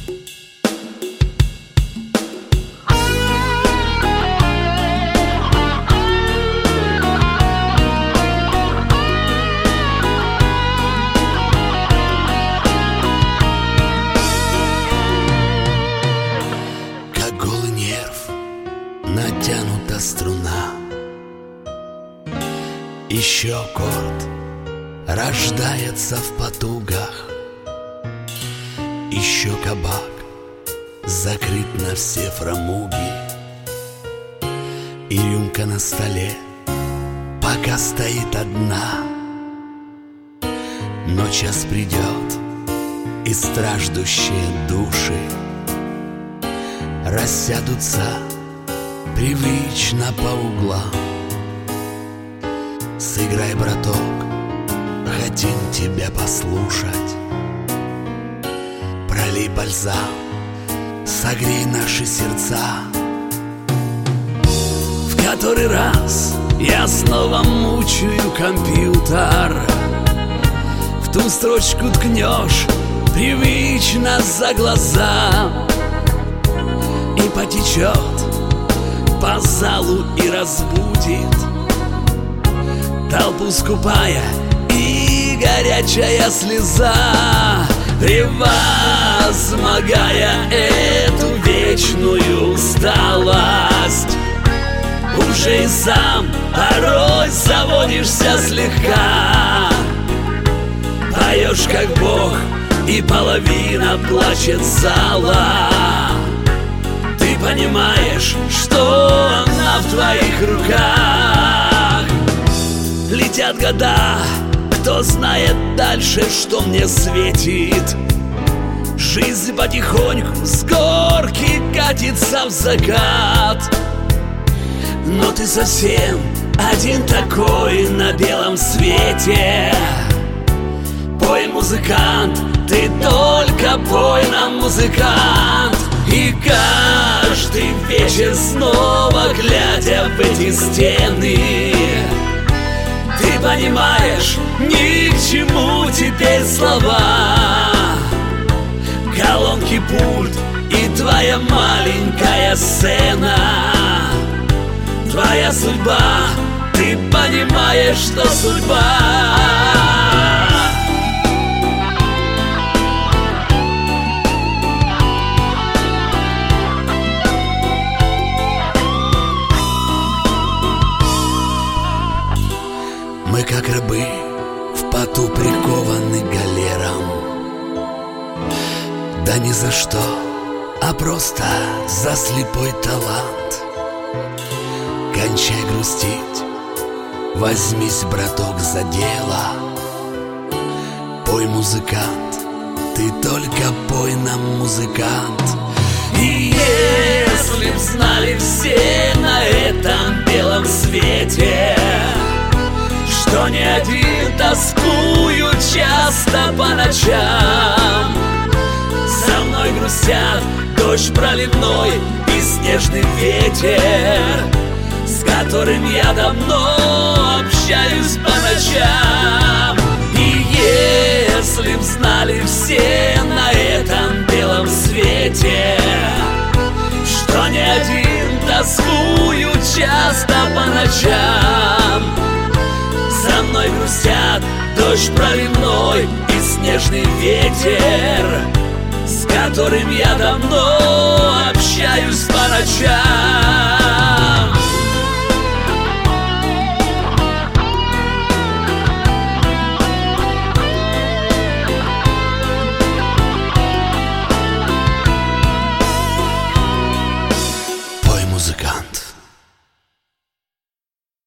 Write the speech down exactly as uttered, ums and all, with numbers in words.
Натянута струна, еще аккорд рождается в потугах, еще кабак закрыт на все фрамуги, и рюмка на столе пока стоит одна. Но час придет, и страждущие души рассядутся привычно по углам. Сыграй, браток, хотим тебя послушать. Пролей бальзам, согрей наши сердца. В который раз я снова мучаю компьютер. В ту строчку ткнешь привычно за глаза, и потечет по залу и разбудит толпу скупая и горячая слеза, превозмогая эту вечную усталость. Уже и сам порой заводишься слегка, поешь как бог, и половина плачет зала. Ты понимаешь, что она в твоих руках. Летят года, кто знает дальше, что мне светит. Жизнь потихоньку с горки катится в закат. Но ты совсем один такой на белом свете. Пой, музыкант, ты только пой нам, музыкант. И каждый вечер снова глядя в эти стены, ты понимаешь, ни к чему теперь слова. Колонки, пульт и твоя маленькая сцена. Твоя судьба, ты понимаешь, что судьба. Мы как рабы в поту прикованы галерам. Да ни за что, а просто за слепой талант. Кончай грустить, возьмись, браток, за дело. Пой, музыкант, ты только пой нам, музыкант. И если б знали все на этом белом свете, что не один тоскую часто по ночам. За мной грустят дождь проливной и снежный ветер, с которым я давно общаюсь по ночам. И если б знали все на этом белом свете, что не один тоскую часто по ночам. За мной грустят дождь проливной и снежный ветер, с которым я давно общаюсь по ночам.